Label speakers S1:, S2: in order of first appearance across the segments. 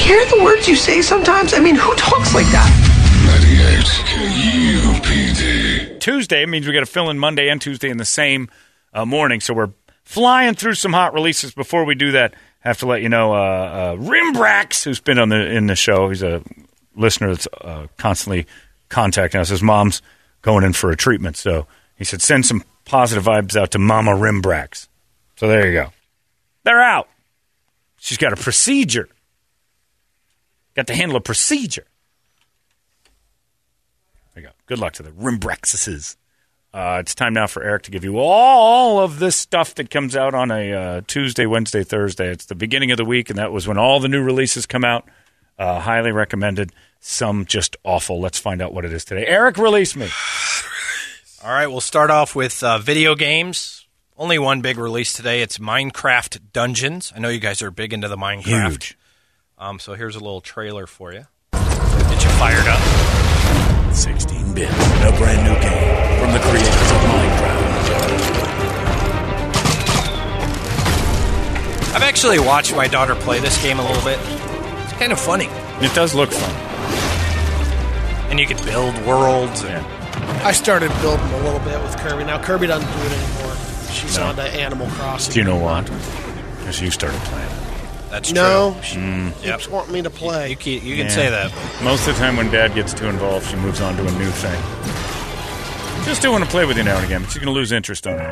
S1: hear the words you say sometimes? I mean, who talks like that?
S2: 98 KUPD. Tuesday means we got to fill in Monday and Tuesday in the same morning, so we're flying through some hot releases. Before we do that, I have to let you know Rimbrax, who's been in the show, he's a listener that's constantly contacting us. His mom's going in for a treatment, so he said send some positive vibes out to Mama Rimbrax. So there you go. They're out. She's got a procedure. Got to handle a procedure. There you go. Good luck to the Rimbraxes. It's time now for Eric to give you all of this stuff that comes out on a Tuesday, Wednesday, Thursday. It's the beginning of the week, and that was when all the new releases come out. Highly recommended. Some just awful. Let's find out what it is today. Eric, release me.
S3: All right, we'll start off with video games. Only one big release today. It's Minecraft Dungeons. I know you guys are big into the Minecraft.
S2: Huge.
S3: So here's a little trailer for you. Get you fired up.
S2: 16-bit, a brand new game from the creators of Minecraft.
S3: I've actually watched my daughter play this game a little bit. It's kind of funny.
S2: It does look fun.
S3: And you can build worlds.
S4: I started building a little bit with Kirby. Now, Kirby doesn't do it anymore. She's on to Animal Crossing.
S2: Do you know what? Because you started playing.
S3: That's true.
S4: No, she keeps wanting me to play.
S3: You can say that.
S2: Most of the time when Dad gets too involved, she moves on to a new thing. She'll still want to play with you now and again, but she's going to lose interest on it.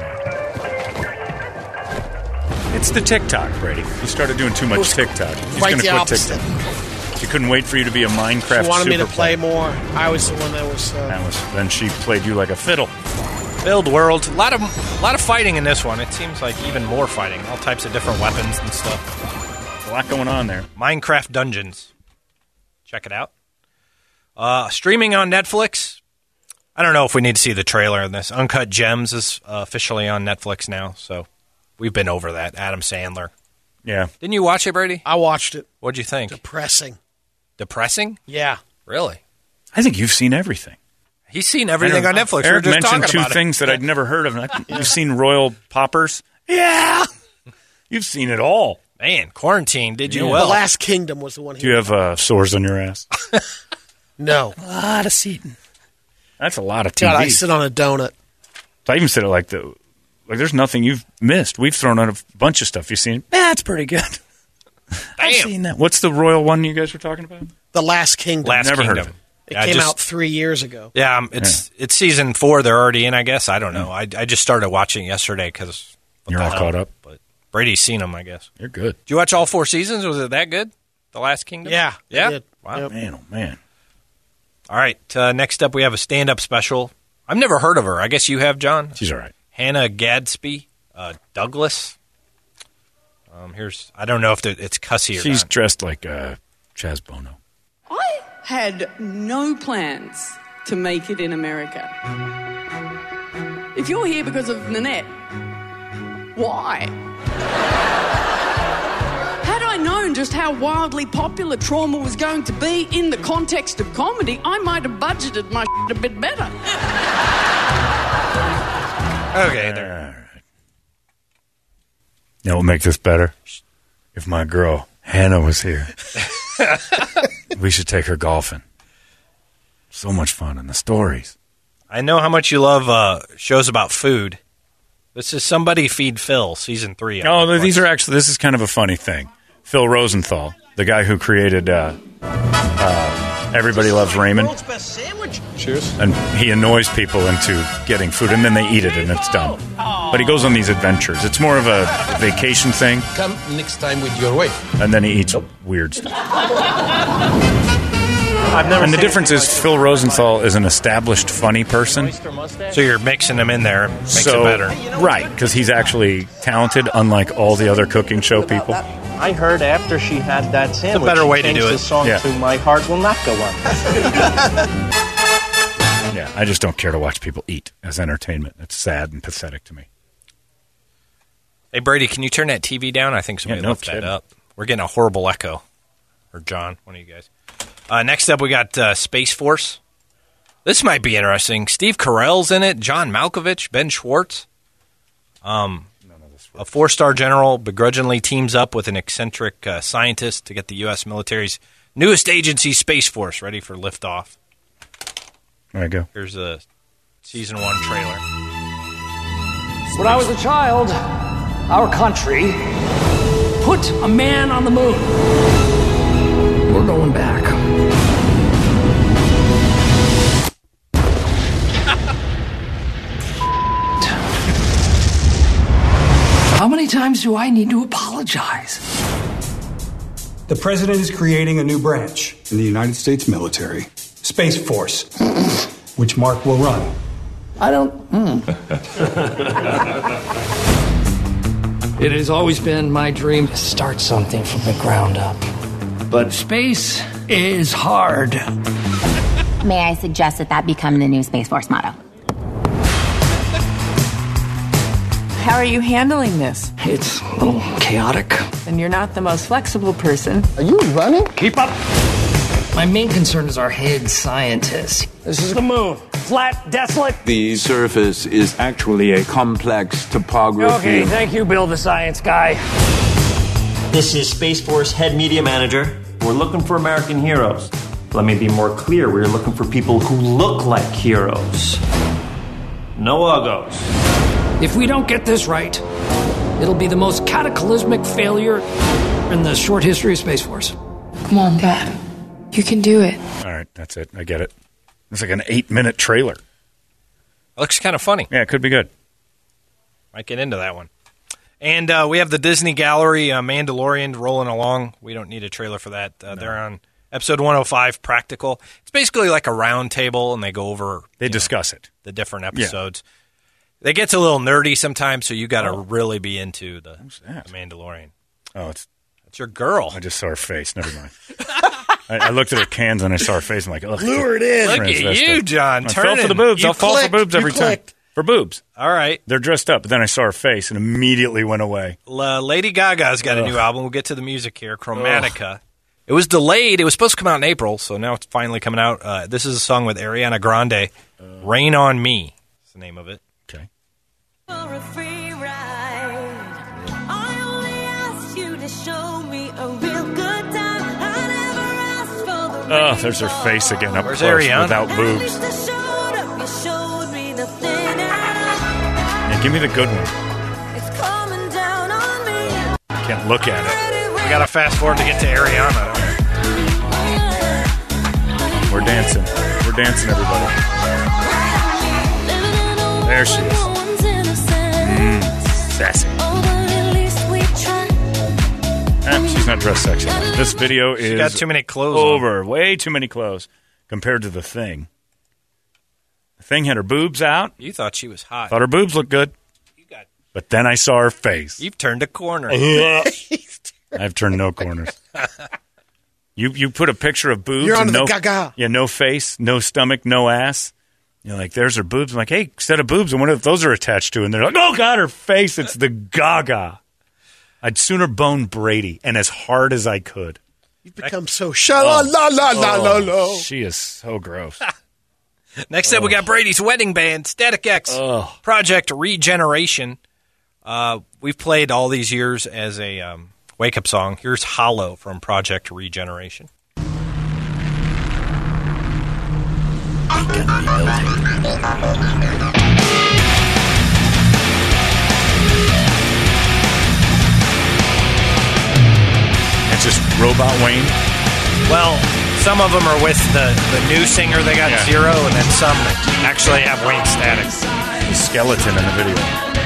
S2: It's the TikTok, Brady. You started doing too much TikTok. She's
S4: Right
S2: going to
S4: the
S2: quit
S4: opposite.
S2: TikTok. She couldn't wait for you to be a Minecraft
S4: She wanted me to
S2: super
S4: play
S2: player.
S4: more. I was the one that was...
S2: Then she played you like a fiddle.
S3: Build worlds. A lot of fighting in this one. It seems like even more fighting. All types of different weapons and stuff.
S2: A lot going on there.
S3: Minecraft Dungeons. Check it out. Streaming on Netflix. I don't know if we need to see the trailer in this. Uncut Gems is officially on Netflix now, so we've been over that. Adam Sandler.
S2: Yeah.
S3: Didn't you watch it, Brady?
S4: I watched it.
S3: What'd you think?
S4: Depressing.
S3: Depressing?
S4: Yeah.
S3: Really?
S2: I think you've seen everything.
S3: He's seen everything on Netflix.
S2: Eric
S3: We're just
S2: mentioned
S3: talking
S2: two
S3: about
S2: things that I'd never heard of. You've seen Royal Poppers? Yeah. You've seen it all.
S3: Man, quarantine did you
S4: The
S3: well.
S4: Last Kingdom was the one.
S2: Do you have sores on your ass?
S4: No.
S2: A lot of seating. That's a lot of TV.
S4: God, I sit on a donut.
S2: I even said it like there's nothing you've missed. We've thrown out a bunch of stuff you've seen. That's pretty good. I've seen that. What's the royal one you guys were talking about?
S4: The Last Kingdom.
S2: Never heard of it.
S4: It came out 3 years ago.
S3: Yeah, it's season 4. They're already in, I guess. I don't know. I just started watching yesterday because
S2: you're all caught up.
S3: But Brady's seen them, I guess.
S2: You're good.
S3: Did you watch all 4 seasons? Was it that good? The Last Kingdom?
S4: Yeah.
S3: Yeah?
S4: I did.
S3: Wow.
S4: Yep.
S2: Man, oh man.
S3: All right. Next up, we have a stand-up special. I've never heard of her. I guess you have, John.
S2: She's all right.
S3: Hannah Gadsby Douglas. I don't know if it's cussy or
S2: She's
S3: not.
S2: dressed like Chaz Bono.
S5: I had no plans to make it in America. If you're here because of Nanette, why? Had I known just how wildly popular Trauma was going to be in the context of comedy, I might have budgeted my shit a bit better.
S3: Okay, there.
S2: All right. You know what will make this better? If my girl Hannah was here. We should take her golfing. So much fun and the stories.
S3: I know how much you love shows about food. This is Somebody Feed Phil, season 3.
S2: Oh, these are actually, this is kind of a funny thing. Phil Rosenthal, the guy who created Everybody Loves Raymond.
S4: World's best sandwich.
S6: Cheers.
S2: And he annoys people into getting food, and then they eat it, and it's done. But he goes on these adventures. It's more of a vacation thing,
S6: Come next time with your wife.
S2: and then he eats weird stuff.
S7: I've never
S2: And the
S7: seen
S2: difference is Phil Rosenthal is an established funny person.
S3: So you're mixing them in there. Makes it better.
S2: Right, because he's actually talented, unlike all the other cooking show people.
S7: I heard after she had that sandwich,
S3: better way to
S7: she
S3: do
S7: changed
S3: it.
S7: the song
S2: Yeah.
S7: to My Heart Will Not Go On.
S2: Yeah, I just don't care to watch people eat as entertainment. It's sad and pathetic to me.
S3: Hey, Brady, can you turn that TV down? I think somebody
S2: no
S3: left that
S2: kidding.
S3: up. We're getting a horrible echo. Or John, one of you guys. Next up, we got Space Force. This might be interesting. Steve Carell's in it. John Malkovich, Ben Schwartz.
S2: None of this
S3: A 4-star general begrudgingly teams up with an eccentric scientist to get the U.S. military's newest agency, Space Force, ready for liftoff.
S2: There you go.
S3: Here's a Season 1 trailer.
S8: When I was a child, our country put a man on the moon. We're going back. How many times do I need to apologize?
S9: The president is creating a new branch in the United States military, Space Force, which Mark will run.
S8: I don't. It has always been my dream to start something from the ground up. But space is hard.
S10: May I suggest that become the new Space Force motto?
S11: How are you handling this?
S8: It's a little chaotic.
S11: And you're not the most flexible person.
S7: Are you running?
S8: Keep up. My main concern is our head scientist. This is the moon. Flat, desolate.
S12: The surface is actually a complex topography.
S8: Okay, thank you, Bill, the science guy.
S13: This is Space Force Head Media Manager. We're looking for American heroes. Let me be more clear. We're looking for people who look like heroes. No uggos.
S8: If we don't get this right, it'll be the most cataclysmic failure in the short history of Space Force.
S11: Come on, Dad. You can do it.
S2: All right, that's it. I get it. It's like an 8-minute trailer.
S3: Looks kind of funny.
S2: Yeah, it could be good.
S3: Might get into that one. And we have the Disney Gallery Mandalorian rolling along. We don't need a trailer for that. They're on episode 105, Practical. It's basically like a round table, and they go over...
S2: They discuss it.
S3: The different episodes. Yeah. They get a little nerdy sometimes, so you got to really be into the Mandalorian.
S2: Oh, it's
S3: your girl.
S2: I just saw her face. Never mind. I looked at her cans and I saw her face. I'm like, ugh.
S4: Lured in.
S3: Look at you, John.
S2: I fell for the boobs. I'll fall for boobs every time. For boobs.
S3: All right.
S2: They're dressed up, but then I saw her face and immediately went away.
S3: Lady Gaga's got a new album. We'll get to the music here. Chromatica. It was delayed. It was supposed to come out in April, so now it's finally coming out. This is a song with Ariana Grande. Rain on Me is the name of it.
S2: Okay.
S14: For a free ride. I only asked you to show me a real good time. I never asked for the
S2: Oh, there's her face again up
S3: Where's
S2: close
S3: Ariana?
S2: without boobs. Yeah, give me the good one.
S14: It's coming down on me.
S2: I can't look at it.
S3: We got to fast forward to get to Ariana.
S2: We're dancing. We're dancing, everybody. There she is. Sassy. She's not dressed sexy. This video is
S3: got too many clothes
S2: over.
S3: on.
S2: Way too many clothes compared to The Thing. The Thing had her boobs out.
S3: You thought she was hot.
S2: Thought her boobs looked good. But then I saw her face.
S3: You've turned a corner.
S2: I've turned no corners. You put a picture of boobs.
S4: You're on
S2: and
S4: the
S2: no,
S4: gaga.
S2: Yeah, no face, no stomach, no ass. You're like, there's her boobs. I'm like, hey, set of boobs. I wonder if those are attached to. And they're like, oh, God, her face. It's the gaga. I'd sooner bone Brady, and as hard as I could.
S4: You've become so sha-la-la-la-la-la-la.
S2: She is so gross.
S3: Next up, we got Brady's wedding band, Static X, Project Regeneration. We've played all these years as a wake-up song. Here's Hollow from Project Regeneration.
S2: It's just Robot Wayne.
S3: Well, some of them are with the new singer. They got Zero, and then some actually have Wayne Static.
S2: The skeleton in the video.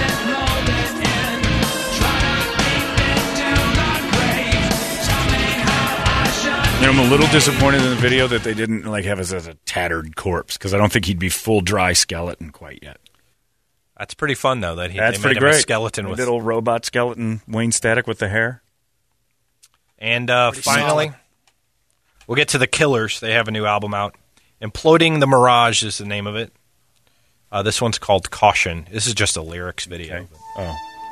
S2: You know, I'm a little disappointed in the video that they didn't have us as a tattered corpse, because I don't think he'd be full dry skeleton quite yet.
S3: That's pretty fun, though. That
S2: That's
S3: they
S2: pretty
S3: made him
S2: great.
S3: a skeleton with
S2: little robot skeleton Wayne Static with the hair.
S3: And finally, we'll get to the Killers. They have a new album out. Imploding the Mirage is the name of it. This one's called Caution. This is just a lyrics video.
S2: Okay. Oh.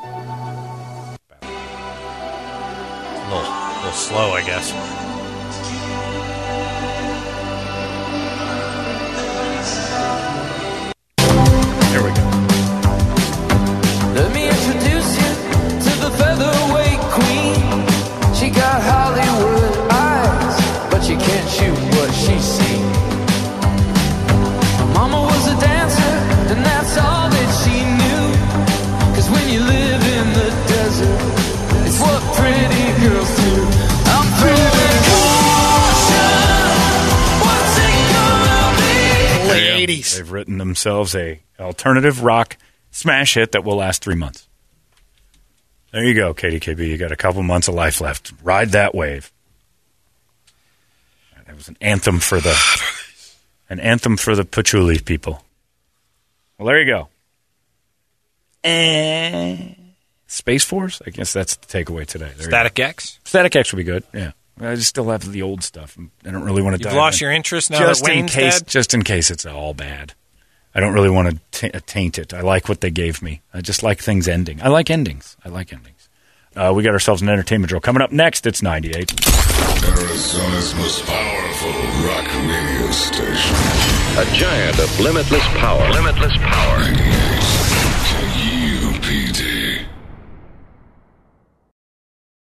S3: A little slow, I guess.
S2: Here we go.
S14: Let me introduce you
S4: 80s.
S2: They've written themselves a alternative rock smash hit that will last 3 months. There you go, KDKB. You got a couple months of life left. Ride that wave. That was an anthem for the patchouli people. Well, there you go. Space Force? I guess that's the takeaway today. There
S3: Static X?
S2: Static X would be good, yeah. I just still have the old stuff. I don't really want to dive in.
S3: You've lost your interest now that Wayne's dead?
S2: Just in case it's all bad. I don't really want to taint it. I like what they gave me. I just like things ending. I like endings. We got ourselves an entertainment drill. Coming up next, it's 98.
S15: Arizona's most powerful rock radio station.
S16: A giant of limitless power. 98.